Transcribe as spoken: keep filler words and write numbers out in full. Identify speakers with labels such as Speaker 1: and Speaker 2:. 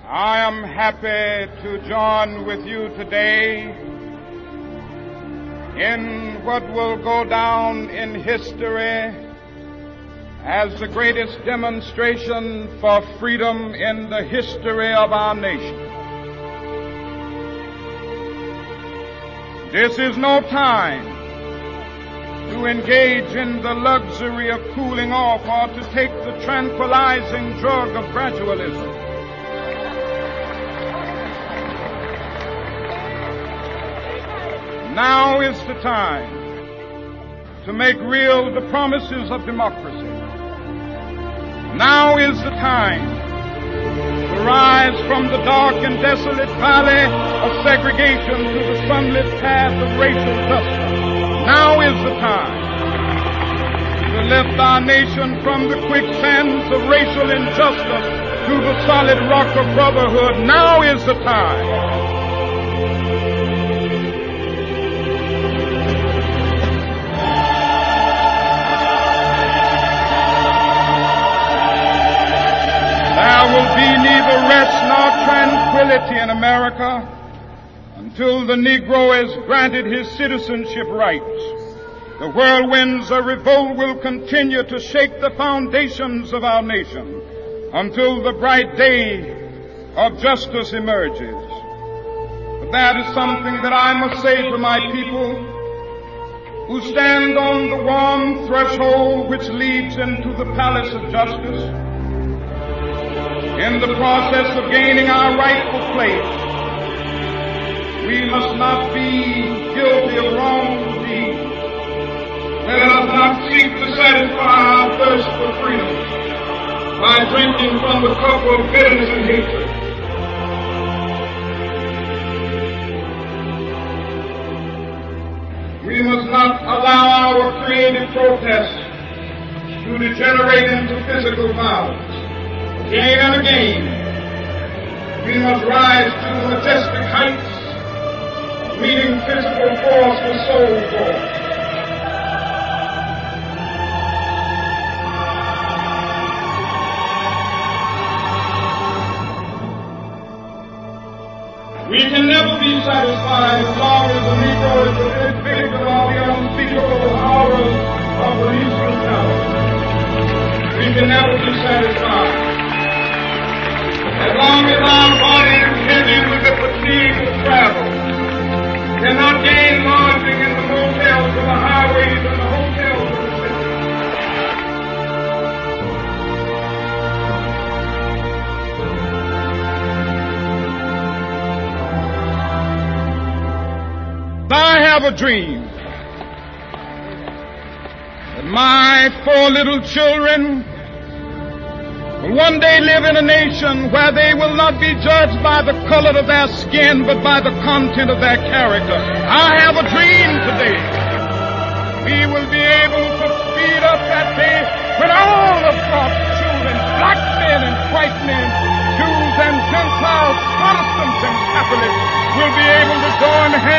Speaker 1: I am happy to join with you today in what will go down in history as the greatest demonstration for freedom in the history of our nation. This is no time to engage in the luxury of cooling off or to take the tranquilizing drug of gradualism. Now is the time to make real the promises of democracy. Now is the time to rise from the dark and desolate valley of segregation to the sunlit path of racial justice. Now is the time to lift our nation from the quicksands of racial injustice to the solid rock of brotherhood. Now is the time. There will be neither rest nor tranquility in America until the Negro is granted his citizenship rights. The whirlwinds of revolt will continue to shake the foundations of our nation until the bright day of justice emerges. But that is something that I must say to my people who stand on the warm threshold which leads into the palace of justice. In the process of gaining our rightful place, we must not be guilty of wrong deeds. Let us not seek to satisfy our thirst for freedom by drinking from the cup of bitterness and hatred. We must not allow our creative protest to degenerate into physical violence. Again and again, we must rise to the majestic heights of meeting physical force with soul force. We can never be satisfied as long as the Negro is the victim of the unspeakable horrors of police brutality. We can never be satisfied as long as our bodies, heavy with the fatigue of travel, cannot gain lodging in the motels of the highways and the hotels of the city. I have a dream that my four little children will one day live in a nation where they will not be judged by the color of their skin, but by the content of their character. I have a dream today. We will be able to speed up that day when all of God's children, black men and white men, Jews and Gentiles, Protestants and Catholics, will be able to join hands